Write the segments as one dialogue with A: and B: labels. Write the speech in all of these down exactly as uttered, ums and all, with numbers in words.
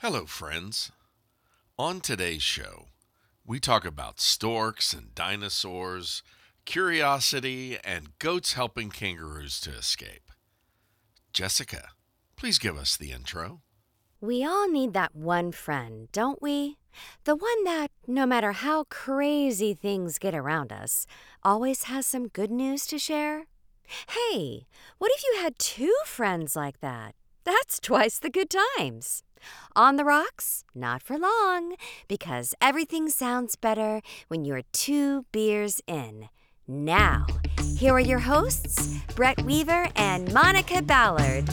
A: Hello, friends. On today's show, we talk about storks and dinosaurs, curiosity, and goats helping kangaroos to escape. Jessica, please give us the intro.
B: We all need that one friend, don't we? The one that, no matter how crazy things get around us, always has some good news to share. Hey, what if you had two friends like that? That's twice the good times. On the rocks? Not for long, because everything sounds better when you're two beers in. Now, here are your hosts, Brett Weaver and Monica Ballard.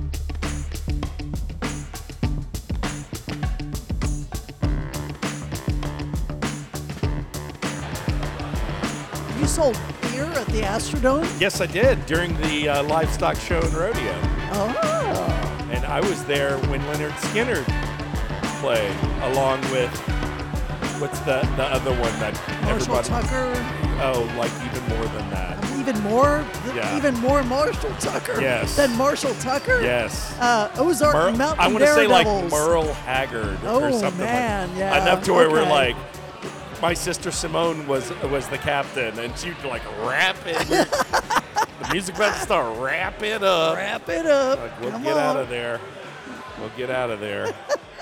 C: You sold beer at the Astrodome?
D: Yes, I did during the uh, livestock show and rodeo.
C: Oh.
D: And I was there when Leonard Skinner played, along with, what's the, the other one that
C: Marshall
D: everybody...
C: Tucker.
D: Oh, like even more than that.
C: Even more?
D: Yeah.
C: Even more Marshall Tucker
D: Yes.
C: than Marshall Tucker?
D: Yes.
C: Uh, Ozark
D: Mer-
C: Mountain
D: I want to say like
C: Daredevils.
D: Merle Haggard or
C: Oh,
D: something
C: man,
D: like
C: yeah.
D: Enough to where we're
C: Okay.
D: like, my sister Simone was was the captain, and she'd like rap it. The music about to start wrap it up.
C: Wrap it up.
D: Like, we'll
C: Come
D: get
C: on.
D: out of there. We'll get out of there.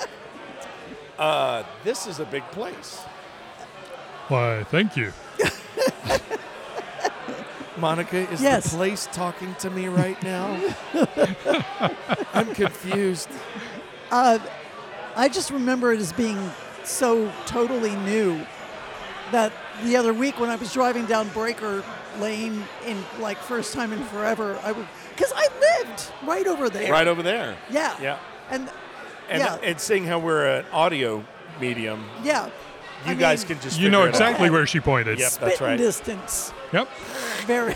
D: uh, this is a big place.
E: Why, thank you.
D: Monica, is
C: Yes.
D: the place talking to me right now? I'm confused.
C: Uh, I just remember it as being so totally new that the other week when I was driving down Breaker Lane in like first time in forever, I would, because I lived right over there.
D: Right over there.
C: Yeah.
D: Yeah.
C: And
D: And,
C: yeah,
D: and seeing how we're an audio medium,
C: yeah.
D: you
C: I
D: guys
C: mean,
D: can just
E: You know
D: figure it out.
E: exactly where she pointed.
D: Yep. That's
C: spitting
D: right.
C: distance.
E: Yep.
C: Very.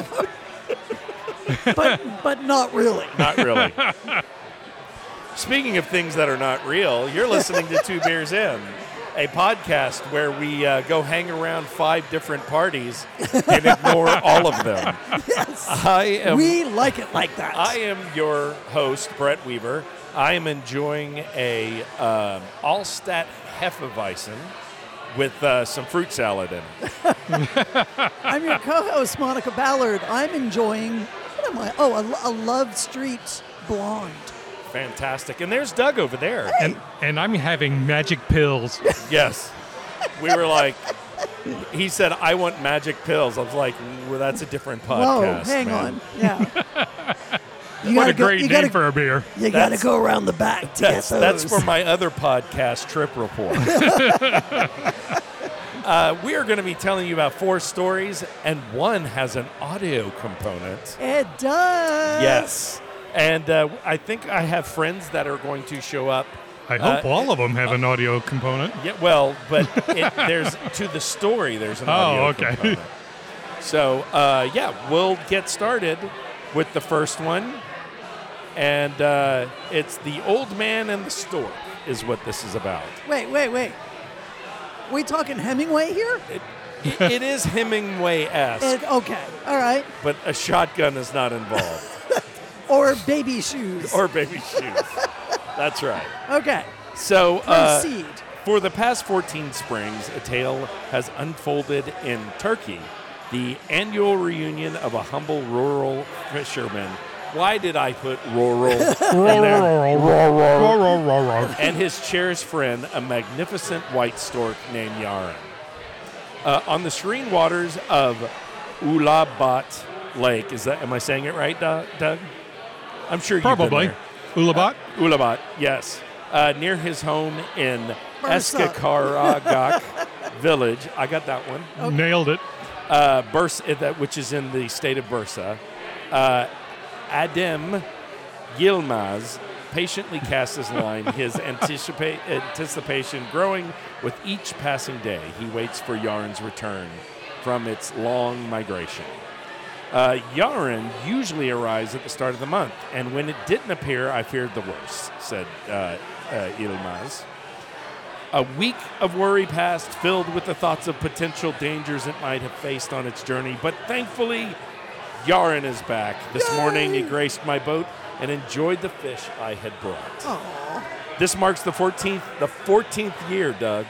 C: but but not really.
D: Not really. Speaking of things that are not real, you're listening to Two Beers In, a podcast where we uh, go hang around five different parties and ignore all of them.
C: Yes.
D: I am,
C: We like it like that.
D: I am your host, Brett Weaver. I am enjoying a um, Allstat Hefeweizen with uh, some fruit salad in it.
C: I'm your co-host, Monica Ballard. I'm enjoying, what am I? Oh, a, a Love Street Blonde.
D: Fantastic. And there's Doug over there.
E: And and I'm having magic pills.
D: Yes. We were like, he said, I want magic pills. I was like, well, that's a different podcast.
C: Whoa, hang
D: man.
C: on. Yeah. You
E: What
C: gotta
E: a
C: go-
E: great
C: you
E: name
C: gotta,
E: for a beer.
C: You got to
D: That's-
C: go around the back to
D: That's,
C: get
D: that's
C: those.
D: for my other podcast, Trip Report. uh, we are going to be telling you about four stories, and one has an audio component.
C: It does.
D: Yes. And uh, I think I have friends that are going to show up.
E: I hope
D: Uh,
E: all of them have an audio component.
D: Yeah, well, but it, there's to the story, there's an
E: Oh,
D: audio
E: okay.
D: component. So, uh, yeah, we'll get started with the first one. And uh, it's The Old Man and the Stork is what this is about.
C: Wait, wait, wait. We talking Hemingway here?
D: It, it is Hemingway-esque,
C: It, okay. All right.
D: but a shotgun is not involved.
C: Or baby shoes.
D: Or baby shoes. That's right.
C: Okay.
D: So, uh,
C: Proceed.
D: for the past fourteen springs, a tale has unfolded in Turkey, the annual reunion of a humble rural fisherman. Why did I put rural in there? And his cherished friend, a magnificent white stork named Yaren. Uh, on the serene waters of Ulaanbaatar Lake, is that? Am I saying it right, Doug? Doug? I'm sure you've
E: Probably.
D: been
E: Ulaanbaatar?
D: there. Ulaanbaatar, yes. Uh, near his home in
C: Bursa.
D: Eskakaragak village. I got that one.
E: Nailed it.
D: Uh, Bursa, that which is in the state of Bursa. Uh, Adem Yilmaz patiently casts his line, his anticipa- anticipation growing with each passing day. He waits for Yaren's return from its long migration. Uh, Yaren usually arrives at the start of the month, and when it didn't appear, I feared the worst, said uh, uh, Yilmaz. A week of worry passed, filled with the thoughts of potential dangers it might have faced on its journey, but thankfully, Yaren is back. This
C: Yay!
D: morning, he graced my boat and enjoyed the fish I had brought.
C: Aw.
D: This marks the fourteenth, the fourteenth year, Doug.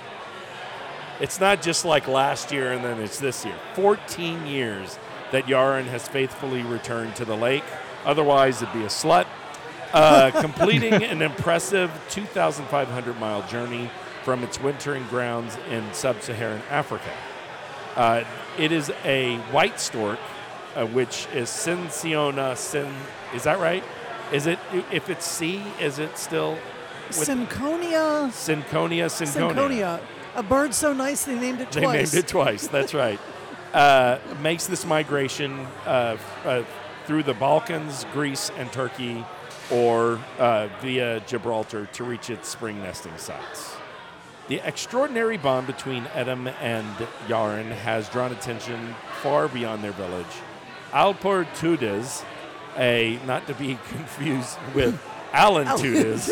D: It's not just like last year and then it's this year. fourteen years that Yaren has faithfully returned to the lake. Otherwise, it'd be a slut. Uh, completing an impressive two thousand five hundred mile journey from its wintering grounds in sub-Saharan Africa. Uh, it is a white stork, uh, which is Cinciona Sin. Is that right? Is it? If it's C, is it still with
C: Synconia.
D: Synconia? Synconia.
C: Synconia. A bird so nice they named it
D: They
C: twice.
D: named it twice. That's right. Uh, makes this migration uh, uh, through the Balkans, Greece, and Turkey, or uh, via Gibraltar to reach its spring nesting sites. The extraordinary bond between Edem and Yaren has drawn attention far beyond their village. Alpur Tudes, a not to be confused with Alan Tudes,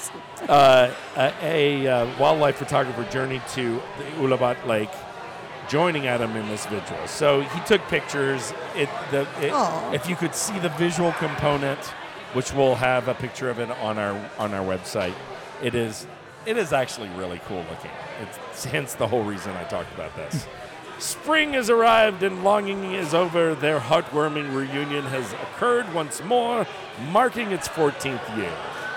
D: uh, a, a uh, wildlife photographer journeyed to the Ulabat Lake, joining Adam in this vigil. So he took pictures. It, the, it,
C: Aw.
D: if you could see the visual component, which we'll have a picture of it on our on our website, it is it is actually really cool looking. It's hence the whole reason I talked about this. Spring has arrived and longing is over. Their heartwarming reunion has occurred once more, marking its fourteenth year,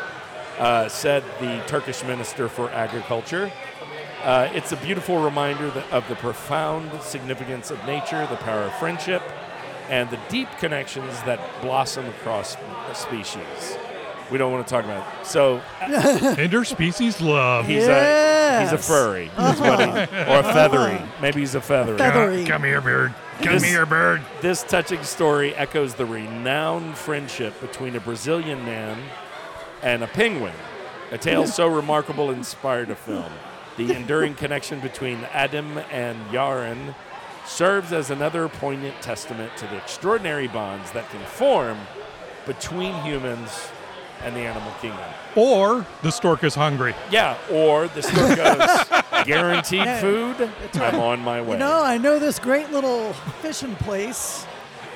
D: uh, said the Turkish Minister for Agriculture. Uh, it's a beautiful reminder that of the profound significance of nature, the power of friendship, and the deep connections that blossom across species. We don't want to talk about it. So
E: Interspecies love.
D: he's a he's a
C: Yes.
D: furry, is what he- or a feathery. Maybe he's a feathery.
C: Feathery.
E: Come here, bird. Come
D: This-
E: here, bird.
D: This touching story echoes the renowned friendship between a Brazilian man and a penguin. A tale so remarkable inspired a film. The enduring connection between Adam and Yaren serves as another poignant testament to the extraordinary bonds that can form between humans and the animal kingdom.
E: Or the stork is hungry.
D: Yeah, or the story goes, guaranteed
C: Yeah,
D: food, I'm on my way.
C: You know, I know this great little fishing place.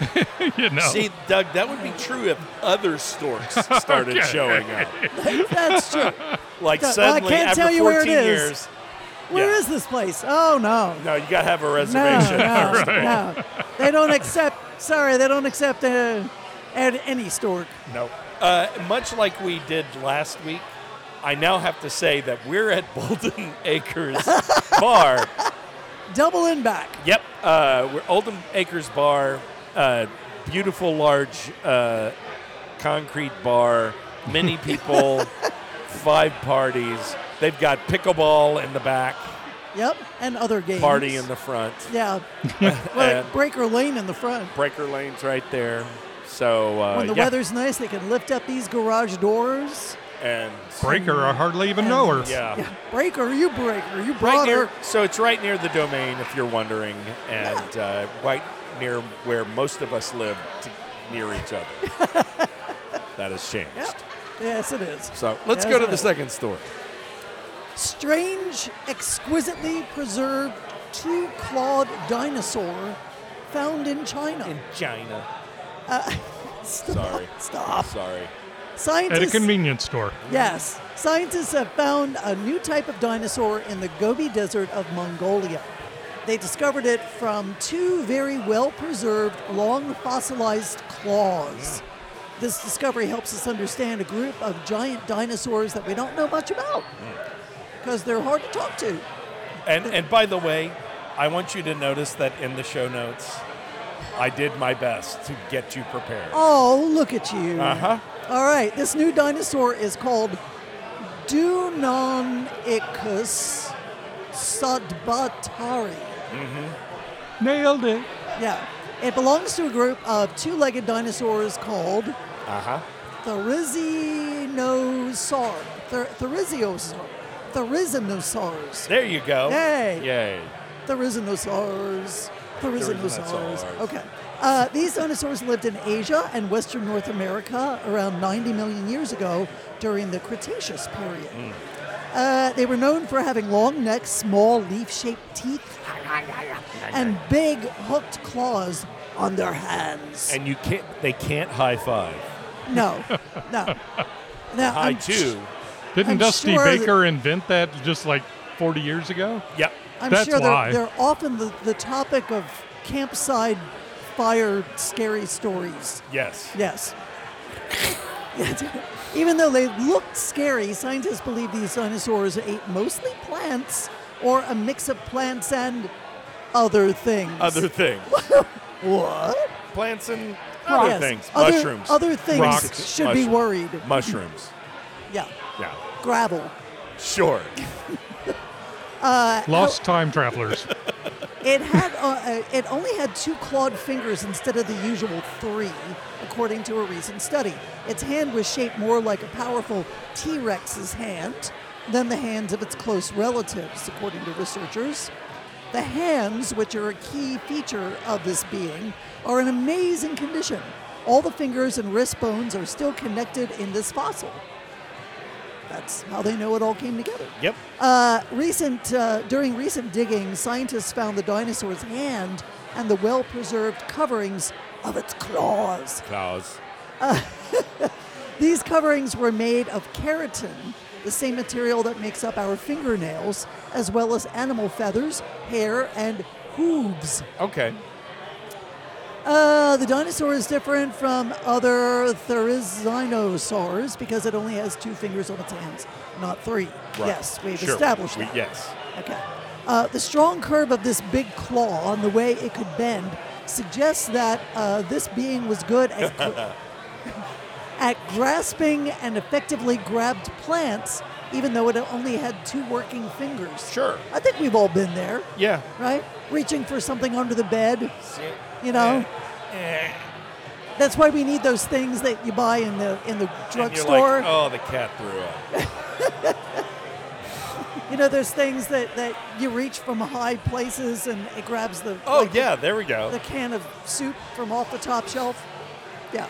E: You know.
D: See, Doug, that would be true if other storks started
E: Okay.
D: showing up.
C: That's true.
D: Like
C: Well, I
D: suddenly,
C: can't
D: after
C: tell you where it
D: fourteen
C: is.
D: years,
C: Where is
D: Yeah.
C: this place? Oh, no.
D: no, you got to have a
C: No,
D: reservation.
C: no,
D: first of all.
C: no. They don't accept, sorry, they don't accept uh, ad- any stork.
D: No. Uh, much like we did last week, I now have to say that we're at Bolton Acres Bar.
C: Double in back.
D: Yep, uh, we're Oldham Acres Bar, uh, beautiful large uh, concrete bar, many people, five parties. They've got pickleball in the back,
C: Yep, and other games.
D: party in the front,
C: Yeah.
D: and
C: Well, Breaker Lane in the front.
D: breaker lanes right there. So uh,
C: When the
D: yeah.
C: weather's nice, they can lift up these garage doors.
D: and
E: Breaker, I hardly even know her.
D: yeah.
C: Yeah, Breaker, you breaker, you
D: Right
C: brought
D: near,
C: her.
D: so it's right near the domain, if you're wondering, and uh, right near where most of us live, to, near each other. That has changed.
C: Yep. Yes, it is.
D: So let's
C: Yes,
D: go to
C: it
D: the
C: is.
D: second story.
C: Strange, exquisitely preserved two-clawed dinosaur found in China.
D: In China.
C: Stop.
D: Sorry.
C: Stop.
D: Sorry.
E: At a
C: Scientists.
E: convenience store.
C: Yes. Scientists have found a new type of dinosaur in the Gobi Desert of Mongolia. They discovered it from two very well-preserved, long fossilized claws. This discovery helps us understand a group of giant dinosaurs that we don't know much about because they're hard to talk to.
D: And and by the way, I want you to notice that in the show notes, I did my best to get you prepared.
C: Oh, look at you.
D: Uh-huh.
C: All right, this new dinosaur is called Deinonychus sudbatari.
E: Nailed it.
C: Yeah. It belongs to a group of two-legged dinosaurs called
D: Uh-huh.
C: Therizinosaur. Ther- Theriziosaur. Therizinosaurs.
D: There you go.
C: Yay.
D: Yay.
C: Therizinosaurs. Therizinosaurs.
D: Therizinosaurs.
C: Okay. Uh, these dinosaurs lived in Asia and western North America around ninety million years ago during the Cretaceous period. Uh, they were known for having long necks, small leaf-shaped teeth, and big hooked claws on their hands.
D: And you can't they can't high five.
C: No, no. Now,
D: High
C: I'm
D: two.
E: Didn't
C: I'm
E: Dusty
C: sure that-
E: Baker invent that just like forty years ago?
D: Yep.
C: I'm
E: That's
C: sure
E: why.
C: they're, they're often the, the topic of campsite fire scary stories.
D: Yes.
C: Yes. Even though they looked scary, scientists believe these dinosaurs ate mostly plants or a mix of plants and other things.
D: Other things.
C: What?
D: Plants and other
C: Yes.
D: things.
C: Other,
D: Mushrooms.
C: Other things
E: Rocks.
C: should be
D: Mushroom.
C: worried.
D: Mushrooms.
C: Yeah.
D: Yeah.
C: Gravel.
D: Sure.
E: Lost time travelers.
C: It had uh, uh, it only had two clawed fingers instead of the usual three, according to a recent study. Its hand was shaped more like a powerful T-Rex's hand than the hands of its close relatives, according to researchers. The hands, which are a key feature of this being, are in amazing condition. All the fingers and wrist bones are still connected in this fossil. That's how they know it all came together.
D: Yep.
C: Uh, recent uh, during recent digging, scientists found the dinosaur's hand and the well-preserved coverings of its claws.
D: Claws.
C: These coverings were made of keratin, the same material that makes up our fingernails, as well as animal feathers, hair, and hooves.
D: Okay.
C: Uh, the dinosaur is different from other therizinosaurs because it only has two fingers on its hands, not three.
D: Right.
C: Yes, we've
D: Sure.
C: established
D: We-
C: that.
D: yes.
C: Okay. Uh, the strong curve of this big claw and the way it could bend suggests that uh, this being was good at, gr- at grasping and effectively grabbed plants, even though it only had two working fingers.
D: Sure.
C: I think we've all been there,
D: Yeah.
C: right? Reaching for something under the bed, you know.
D: Eh.
C: That's why we need those things that you buy in the in the
D: And you're
C: drugstore.
D: like, oh, the cat threw up.
C: You know, those things that, that you reach from high places and it grabs the
D: Oh,
C: like the-
D: yeah, there we go.
C: the can of soup from off the top shelf. Yeah.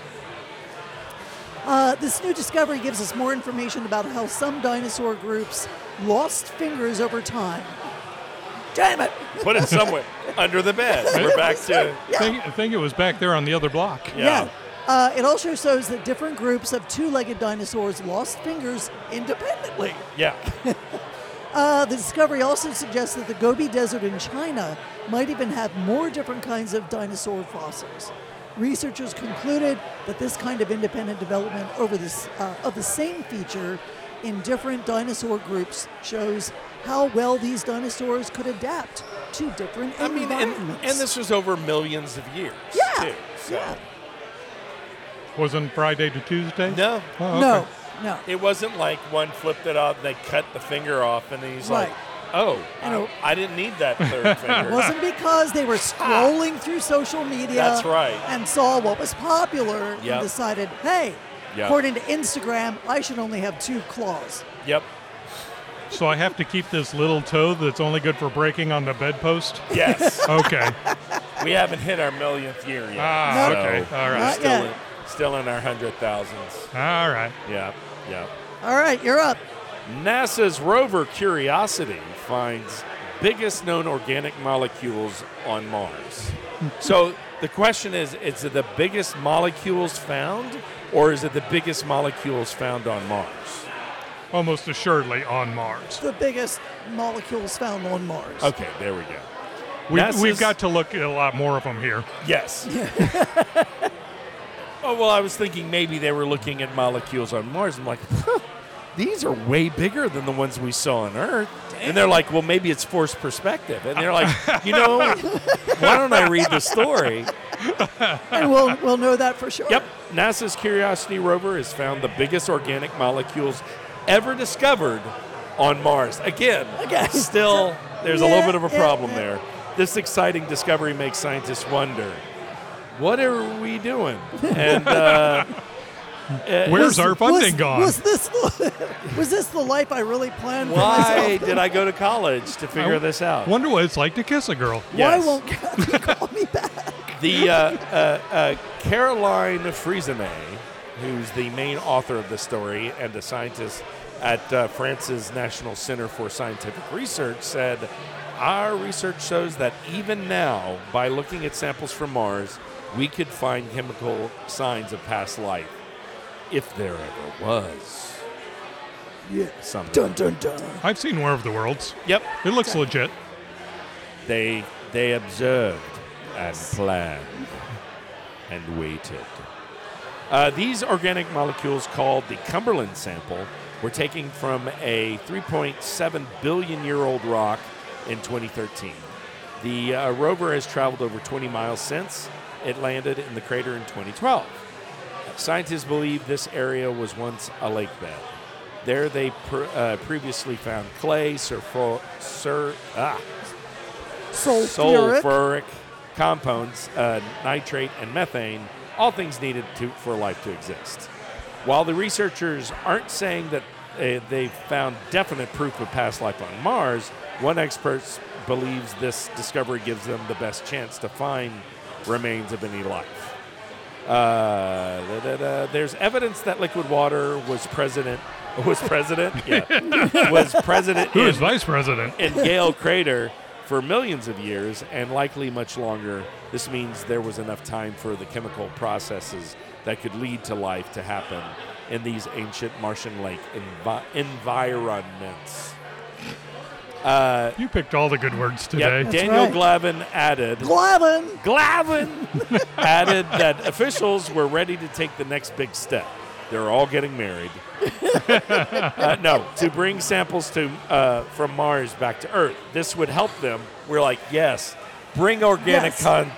C: Uh, this new discovery gives us more information about how some dinosaur groups lost fingers over time. Damn it!
D: Put it somewhere under the bed. We're back to
E: I think, I think it was back there on the other block.
D: yeah.
C: Uh, it also shows that different groups of two-legged dinosaurs lost fingers independently.
D: Yeah.
C: Uh, the discovery also suggests that the Gobi Desert in China might even have more different kinds of dinosaur fossils. Researchers concluded that this kind of independent development over this uh, of the same feature in different dinosaur groups shows how well these dinosaurs could adapt to different
D: I mean, and,
C: environments.
D: and this was over millions of years.
C: Yeah.
D: Too, so.
C: Yeah.
E: Wasn't Friday to Tuesday?
D: No.
E: Oh, okay.
C: No, no.
D: It wasn't like one flipped it off and they cut the finger off and he's like,
C: Right.
D: oh,
C: I know.
D: I, I didn't need that third finger.
C: It wasn't because they were scrolling through social media
D: That's right.
C: and saw what was popular
D: Yep.
C: and decided, hey,
D: Yep.
C: according to Instagram, I should only have two claws.
D: Yep.
E: So I have to keep this little toe that's only good for breaking on the bedpost?
D: Yes.
E: Okay.
D: We haven't hit our millionth year yet.
E: Ah,
C: No.
E: okay. All right.
C: Not
D: Still
C: yet.
D: in, still in our hundred thousands.
E: All right.
D: Yeah. Yeah.
C: All right, you're up.
D: NASA's rover Curiosity finds biggest known organic molecules on Mars. So the question is, is it the biggest molecules found or is it the biggest molecules found on Mars?
E: Almost assuredly on Mars.
C: The biggest molecules found on Mars.
D: Okay, there we go.
E: We,
D: NASA's-
E: we've got to look at a lot more of them here.
D: Yes. Oh, well, I was thinking maybe they were looking at molecules on Mars. I'm like, huh, these are way bigger than the ones we saw on Earth. And they're like, well, maybe it's forced perspective. And they're like, you know, why don't I read the story?
C: And we'll, we'll know that for sure.
D: Yep. NASA's Curiosity rover has found the biggest organic molecules ever discovered on Mars. Again,
C: Again.
D: still, there's a little
C: Yeah,
D: bit of a
C: yeah,
D: problem
C: yeah.
D: there. This exciting discovery makes scientists wonder, what are we doing? And uh, uh,
E: Where's our funding
C: was,
E: gone?
C: Was this the, was this the life I really planned for
D: why
C: myself?
D: did I go to college to figure this out?
E: Wonder what it's like to kiss a girl.
D: Yes.
C: Why won't Kathy call me back?
D: The uh, uh, uh, Caroline Friesenet, who's the main author of the story and a scientist at uh, France's National Center for Scientific Research, said, our research shows that even now, by looking at samples from Mars, we could find chemical signs of past life, if there ever was.
C: Yeah.
D: Something.
C: Dun dun dun.
E: I've seen War of the Worlds.
D: Yep.
E: It looks legit.
D: They they observed and planned and waited. Uh, these organic molecules, called the Cumberland sample, were taken from a three point seven billion year old rock in twenty thirteen. The uh, rover has traveled over twenty miles since it landed in the crater in twenty twelve. Scientists believe this area was once a lake bed. There they pr- uh, previously found clay, surfo- sur- ah,
C: Sulfuric.
D: sulfuric compounds, uh, nitrate, and methane, all things needed to, for life to exist. While the researchers aren't saying that uh, they've found definite proof of past life on Mars, one expert believes this discovery gives them the best chance to find remains of any life. Uh, da, da, da. There's evidence that liquid water was president was president yeah was president
E: Who
D: in,
E: is vice president?
D: in Gale Crater for millions of years and likely much longer. This means there was enough time for the chemical processes that could lead to life to happen in these ancient Martian lake envi- environments. Uh,
E: You picked all the good words today.
D: yep, Daniel
C: right.
D: Glavin added.
C: Glavin.
D: Glavin added that officials were ready to take the next big step. They're all getting married. uh, no, to bring samples to uh, from Mars back to Earth. This would help them. We're like, yes, bring organic
C: Yes.
D: con.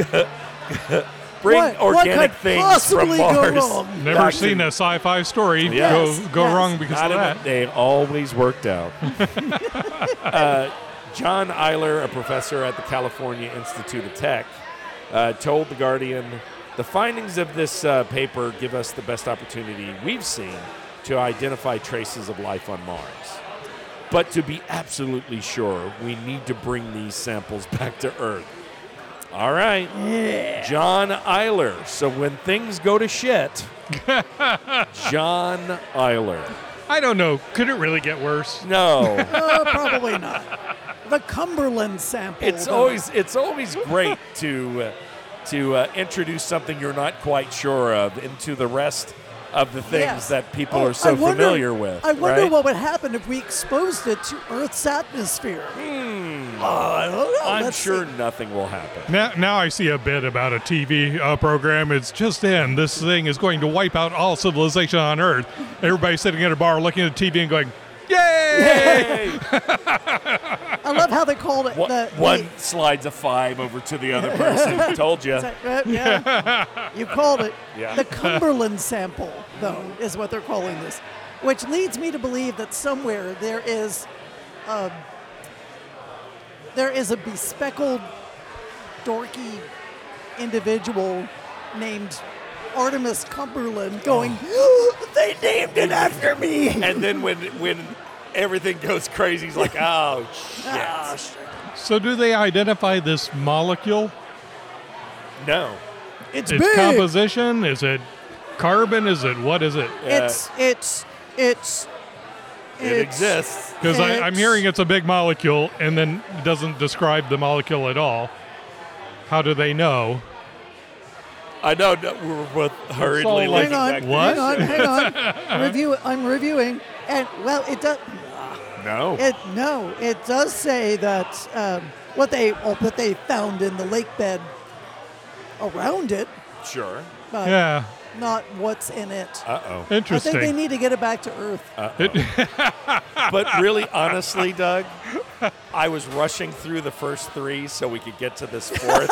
D: bring
C: What- what
D: organic
C: could
D: things
C: possibly
D: from
C: go
D: Mars.
C: wrong?
E: Never
D: back
E: seen
D: to-
E: a sci-fi story
D: Yes.
E: go go
C: Yes.
E: wrong because
D: Not
E: of
D: even-
E: that.
D: They always worked out. uh, John Eiler, a professor at the California Institute of Tech, uh, told The Guardian, the findings of this uh, paper give us the best opportunity we've seen to identify traces of life on Mars. But to be absolutely sure, we need to bring these samples back to Earth. All right. John Eiler. So when things go to shit, John Eiler.
E: I don't know. Could it really get worse?
D: No.
C: Uh, probably not. The Cumberland sample.
D: It's
C: though.
D: always it's always great to uh, to uh, introduce something you're not quite sure of into the rest of the things
C: Yes.
D: that people
C: Oh,
D: are so
C: I wonder-
D: familiar with.
C: I wonder
D: right?
C: what would happen if we exposed it to Earth's atmosphere.
D: Hmm.
C: Oh, I don't know.
D: I'm
C: Let's
D: sure
C: see.
D: nothing will happen.
E: Now, now I see a bit about a T V uh, program. It's just in. This thing is going to wipe out all civilization on Earth. Everybody's sitting at a bar looking at the T V and going, "Yay!"
D: Hey!
C: I love how they called it.
D: one,
C: the,
D: one
C: the-
D: slides a five over to the other person. Told you.
C: Is that right? Yeah. You called it.
D: Yeah.
C: The Cumberland sample, though, is what they're calling this, which leads me to believe that somewhere there is, um, there is a bespeckled, dorky individual named Artemis Cumberland going, they named it after me.
D: And then when when everything goes crazy, he's like, "Oh
C: Ah,
D: shit!"
E: So do they identify this molecule?
D: No.
C: It's
E: Its
C: big.
E: composition? Is it carbon? Is it what is it?
C: It's it's it's
D: It
C: it's-
D: exists.
E: Because I'm
C: it's-
E: hearing it's a big molecule and then it doesn't describe the molecule at all. How do they know?
D: I know no, we're both hurriedly
E: all like-
D: looking
C: Hang on,
D: back.
E: What?
C: hang on, hang on. Review. I'm reviewing, and well, it does.
D: No.
C: It no, it does say that um, what they oh, what they found in the lake bed around it,
D: Sure.
C: but
E: Yeah,
C: not what's in it.
D: Uh oh.
C: I think they
E: interesting.
C: need to get it back to Earth.
D: But really, honestly, Doug, I was rushing through the first three so we could get to this fourth.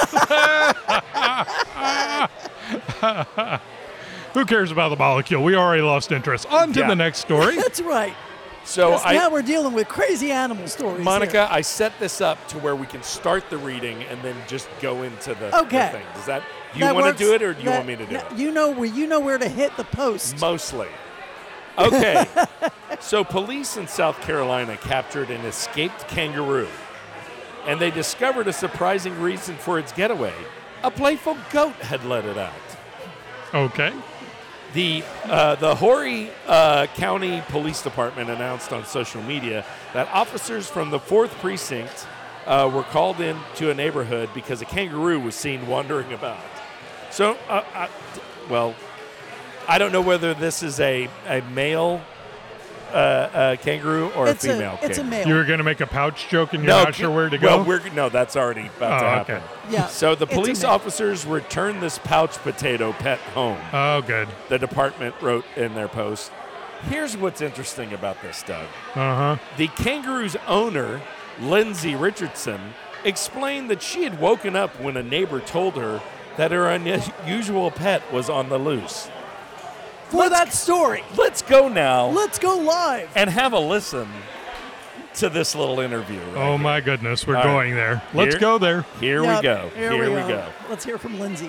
E: Who cares about the molecule? We already lost interest. On to
D: Yeah.
E: the next story.
C: That's right.
D: So
C: 'Cause
D: I,
C: now we're dealing with crazy animal stories.
D: Monica,
C: here.
D: I set this up to where we can start the reading and then just go into the, the
C: Okay.
D: thing. Does that you
C: That
D: want
C: works.
D: to do it or do you
C: That-
D: want me to do
C: no,
D: it?
C: You know where you know where to hit the post.
D: Mostly. Okay. So police in South Carolina captured an escaped kangaroo, and they discovered a surprising reason for its getaway. A playful goat had let it out.
E: Okay.
D: The uh, the Horry uh, County Police Department announced on social media that officers from the fourth Precinct uh, were called in to a neighborhood because a kangaroo was seen wandering about. So, uh, I, well, I don't know whether this is a, a male uh, kangaroo or
C: It's
D: a female
C: a it's a
D: kangaroo?
C: male.
E: You were going to make a pouch joke and you're
D: No,
E: not sure where to
D: well,
E: go?
D: we're, no, that's already about to
E: Oh,
D: happen.
E: okay.
C: Yeah,
D: So the
C: it's a
D: police
C: male.
D: officers returned this pouch potato pet home.
E: Oh, good.
D: The department wrote in their post. Here's what's interesting about this, Doug.
E: Uh-huh.
D: The kangaroo's owner, Lindsay Richardson, explained that she had woken up when a neighbor told her that her unusual pet was on the loose.
C: For that story,
D: Let's go now
C: let's go live.
D: and have a listen to this little interview. right
E: Oh,
D: here.
E: my goodness. We're
D: All right.
E: going there. Let's
D: Here?
E: go there.
D: Here
C: Yep,
D: we go.
C: Here,
D: Here,
C: we,
D: we
C: go.
D: go.
C: Let's hear from Lindsay.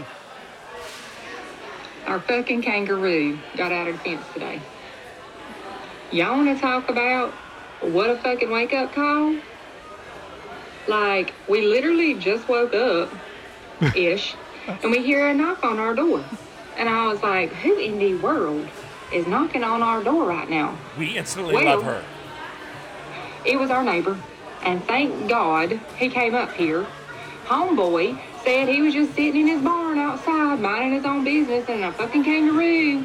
F: Our fucking kangaroo got out of the fence today. Y'all want to talk about what a fucking wake up call? Like, we literally just woke up ish, and we hear a knock on our door. And I was like, who in the world is knocking on our door right now?
D: We instantly
F: Well-
D: love her.
F: It was our neighbor, and thank God he came up here. Homeboy said he was just sitting in his barn outside, minding his own business, and a fucking kangaroo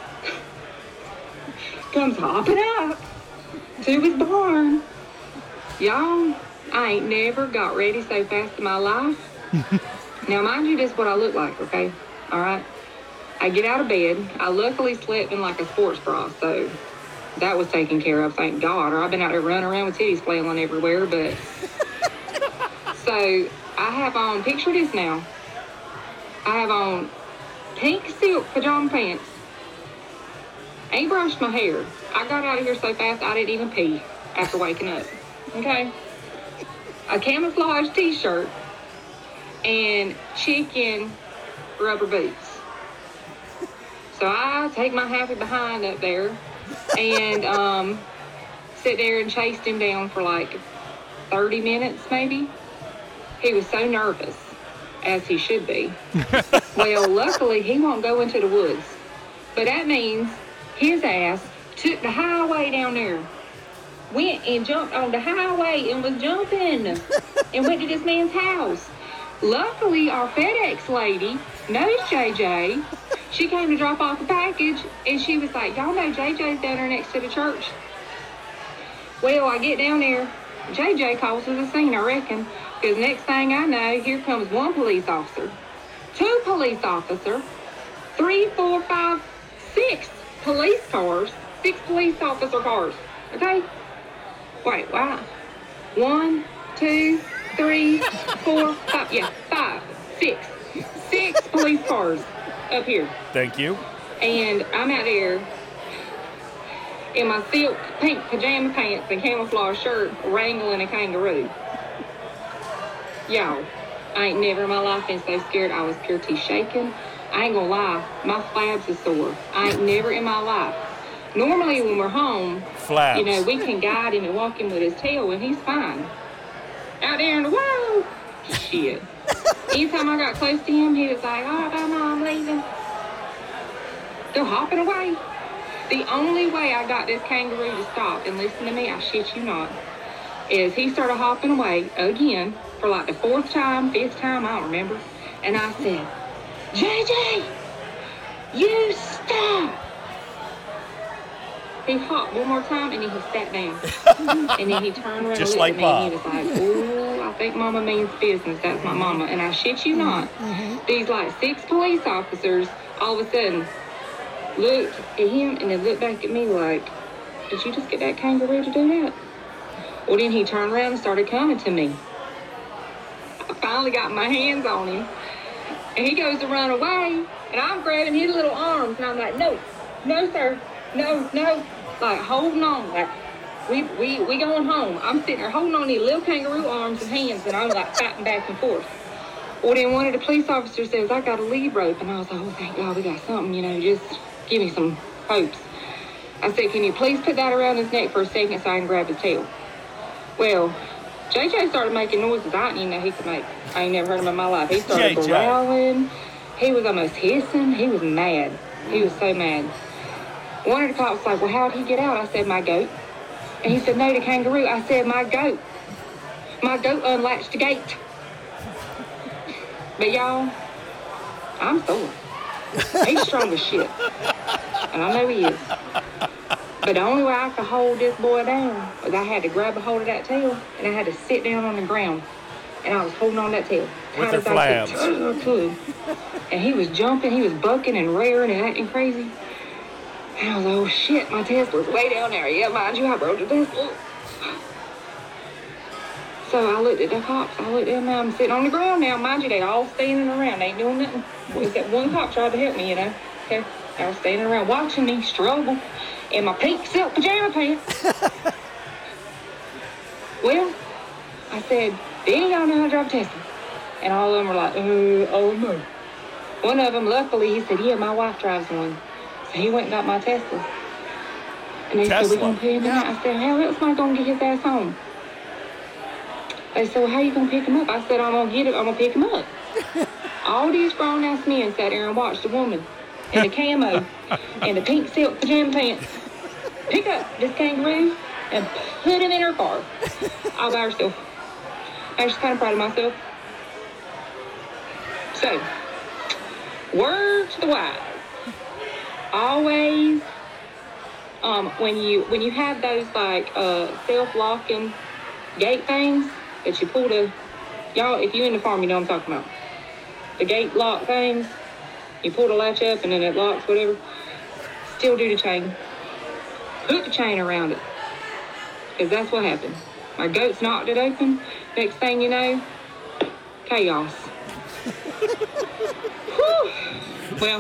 F: comes hopping up to his barn. Y'all, I ain't never got ready so fast in my life. Now, mind you, this is what I look like, okay? All right? I get out of bed. I luckily slept in like a sports bra, so that was taken care of, thank God. Or I've been out there running around with titties flailing everywhere, but... So, I have on, picture this now. I have on pink silk pajama pants. Ain't brushed my hair. I got out of here so fast I didn't even pee after waking up. Okay? A camouflage t-shirt and chicken rubber boots. So I take my happy behind up there and um, sit there and chased him down for like thirty minutes maybe. He was so nervous, as he should be. Well, luckily he won't go into the woods. But that means his ass took the highway down there, went and jumped on the highway and was jumping and went to this man's house. Luckily, our FedEx lady knows J J. She came to drop off a package, and she was like, y'all know J J's down there next to the church. Well, I get down there. J J causes a scene, I reckon, because next thing I know, here comes one police officer, two police officers, three, four, five, six police cars, six police officer cars, okay? Wait, wow. One, two, three, four, five, yeah, five, six, six police cars up here.
D: Thank you.
F: And I'm out there in my silk pink pajama pants and camouflage shirt wrangling a kangaroo. Y'all, I ain't never in my life been so scared. I was pure tea shaking. I ain't gonna lie, my flabs is sore. I ain't never in my life. Normally when we're home,
D: Flabs.
F: you know, we can guide him and walk him with his tail and he's fine. Out there in the wild, shit. Anytime I got close to him, he was like, all right, bye, Mom, I'm leaving. Go hopping away. The only way I got this kangaroo to stop and listen to me, I shit you not, is he started hopping away again for like the fourth time, fifth time, I don't remember. And I said, J J, you stop. He hopped one more time and then he sat down. And then he turned around
D: Just
F: and
D: like
F: looked at me
D: Bob.
F: and he was like, ooh, I think Mama means business. That's my mama. And I shit you not. These like six police officers all of a sudden looked at him and then looked back at me like, did you just get that kangaroo to do that? Well, then he turned around and started coming to me. I finally got my hands on him. And he goes to run away. And I'm grabbing his little arms. And I'm like, no, no, sir. No, no. Like, holding on. Like, we, we, we going home. I'm sitting there holding on these little kangaroo arms and hands. And I'm like fighting back and forth. Well, then one of the police officers says, I got a lead rope. And I was like, oh, thank God we got something, you know, just give me some hopes. I said, can you please put that around his neck for a second so I can grab his tail? Well, J J started making noises I didn't even know he could make. I ain't never heard him in my life. He started
D: J J.
F: growling. He was almost hissing. He was mad. He was so mad. One of the cops was like, well, how'd he get out? I said, my goat. And he said, no, the kangaroo. I said, my goat. My goat unlatched the gate. But y'all, I'm sore. He's strong as shit. And I know he is. But the only way I could hold this boy down was I had to grab a hold of that tail, and I had to sit down on the ground. And I was holding on that tail.
D: With their
F: tight as I
D: flabs.
F: could, could. And he was jumping, he was bucking and rearing and acting crazy. And I was like, oh shit, my Tesla's way down there. Yeah, mind you, I broke the Tesla. So I looked at the cops. I looked at them. I'm sitting on the ground now. Mind you, they all standing around. They ain't doing nothing. Except one cop tried to help me, you know. Okay. They were standing around watching me struggle in my pink silk pajama pants. Well, I said, do any of y'all know how to drive a Tesla? And all of them were like, uh, oh no. One of them, luckily, he said, yeah, my wife drives one. So he went and got my Tesla. And they
D: Tesla.
F: said, we gonna pay him out. I said, how else am I gonna get his ass home? They said, well, how you gonna pick him up? I said, I'm gonna get it, I'm gonna pick him up. All these grown ass men sat there and watched the woman in the camo and the pink silk pajama pants pick up this kangaroo and put him in her car all by herself. I was kind of proud of myself. So, word to the wise. Always, um, when you when you have those like uh, self-locking gate things that you pull the, y'all, if you're in the farm, you know what I'm talking about. The gate lock things, you pull the latch up and then it locks, whatever. Still do the chain. Put the chain around it. Because that's what happened. My goats knocked it open. Next thing you know, chaos. Whew. Well,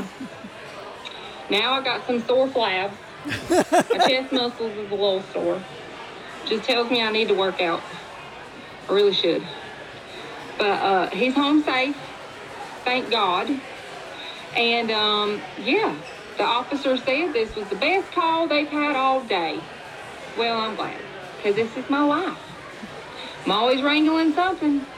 F: now I got some sore flabs. My chest muscles is a little sore. Just tells me I need to work out. I really should. But uh, he's home safe. Thank God. And um, yeah, the officer said this was the best call they've had all day. Well, I'm glad. Because this is my life. I'm always wrangling something.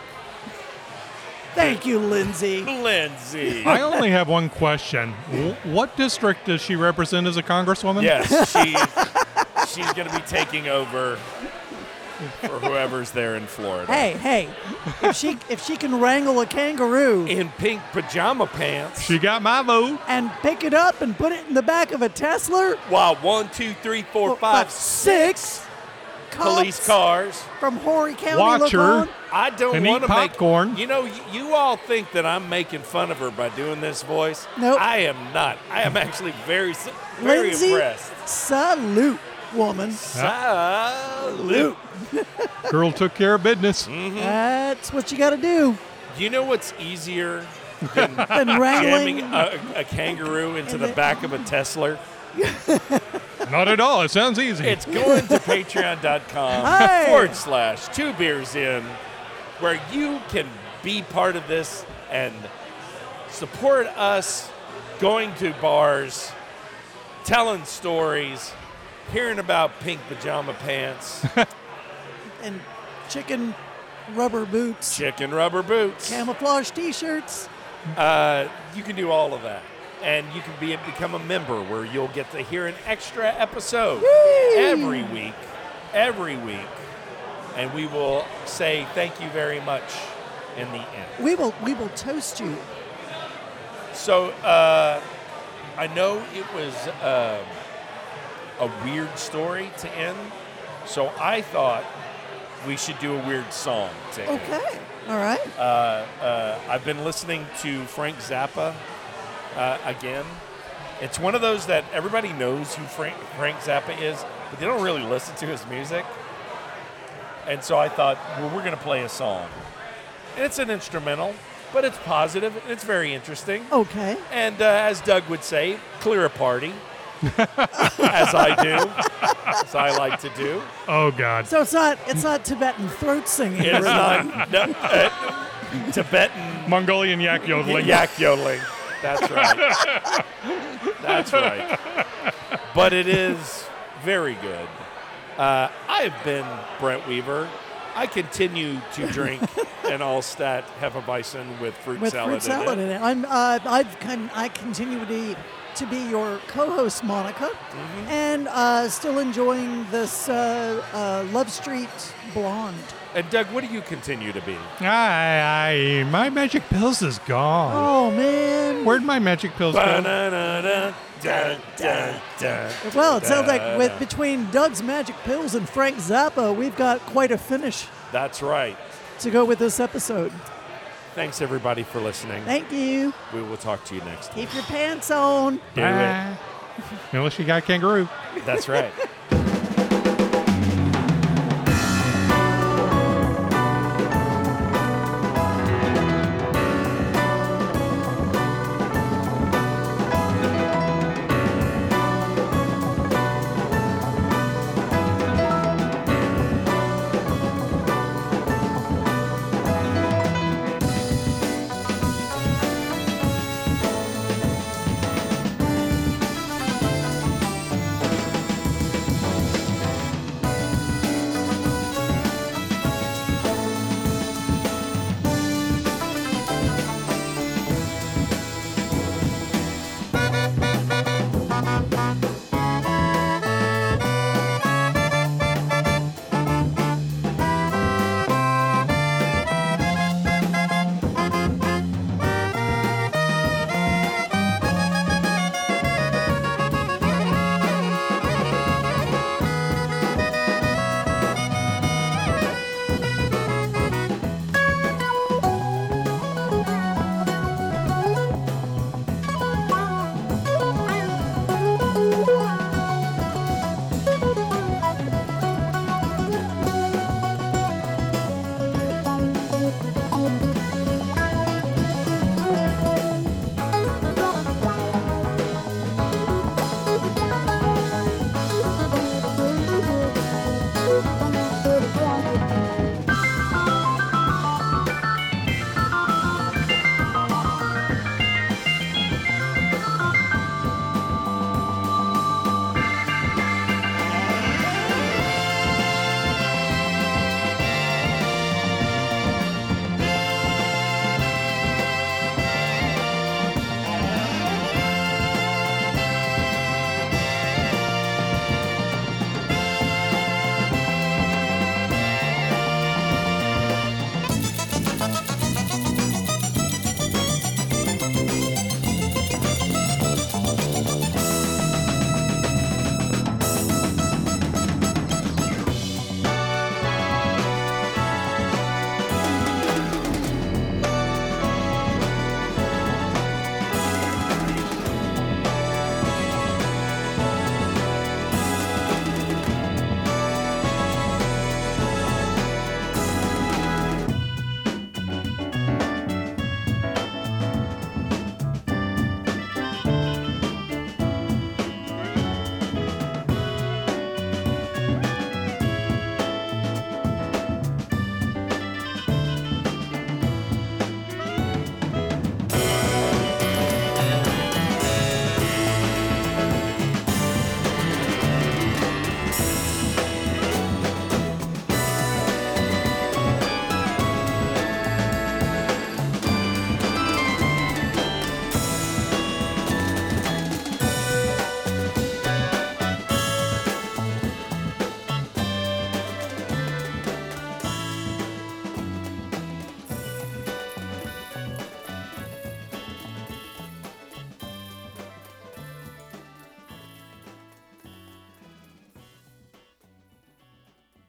C: Thank you, Lindsay.
D: Lindsay.
E: I only have one question. Wh- What district does she represent as a congresswoman?
D: Yes, she, she's going to be taking over for whoever's there in Florida.
C: Hey, hey, if she if she can wrangle a kangaroo
D: In pink pajama pants.
E: She got my vote.
C: and pick it up and put it in the back of a Tesla,
D: Wow, one, two, three, four, five, six police
C: cops
D: cars.
C: from Horry County.
E: Watch
C: look
E: her.
C: on.
D: I don't
E: And
D: want
E: eat
D: to make
E: popcorn.
D: You know, you, you all think that I'm making fun of her by doing this voice.
C: Nope.
D: I am not. I am actually very, s- very
C: Lindsay,
D: impressed.
C: salute, woman.
D: Salute.
E: Girl took care of business.
D: Mm-hmm.
C: That's what you got to do.
D: You know what's easier than
C: Been wrangling.
D: jamming a, a kangaroo into the back of a Tesla?
E: Not at all. It sounds easy.
D: It's going to patreon.com
C: Hey.
D: forward slash two beers in, where you can be part of this and support us going to bars, telling stories, hearing about pink pajama pants,
C: And chicken rubber boots,
D: chicken rubber boots.
C: camouflage T-shirts.
D: Uh, you can do all of that. And you can be become a member where you'll get to hear an extra episode every week, every week. And we will say thank you very much in the end.
C: We will we will toast you.
D: So uh, I know it was uh, a weird story to end. So I thought we should do a weird song to end.
C: Okay. All right.
D: Uh, uh, I've been listening to Frank Zappa uh, again. It's one of those that everybody knows who Frank, Frank Zappa is, but they don't really listen to his music. And so I thought, well, we're going to play a song. And it's an instrumental, but it's positive, and it's very interesting.
C: Okay.
D: And uh, as Doug would say, clear a party, as I do, as I like to do.
E: Oh, God.
C: So it's not it's not Tibetan throat singing.
D: It's
C: or
D: not no, uh, Tibetan
E: Mongolian yak yodeling.
D: yak yodeling. That's right. That's right. But it is very good. Uh, I have been Brent Weaver. I continue to drink an all-stat Hefeweizen with fruit
C: with
D: salad
C: fruit salad
D: in
C: in
D: it.
C: it. I'm uh, I've con- I continue to to be your co-host, Monica,
D: Mm-hmm.
C: and uh, still enjoying this uh, uh, Love Street Blonde.
D: And Doug, what do you continue to be?
E: I, I, my magic pills is gone.
C: Oh man!
E: Where'd my magic pills go?
D: Ba-na-na-na, da, da, da.
C: Well, it sounds like
D: Da,
C: with
D: da.
C: between Doug's Magic Pills and Frank Zappa, we've got quite a finish
D: That's right.
C: to go with this episode.
D: Thanks, everybody, for listening.
C: Thank you.
D: We will talk to you next week.
C: Keep your pants on.
D: Do it.
E: Ah. Unless you got kangaroo.
D: That's right.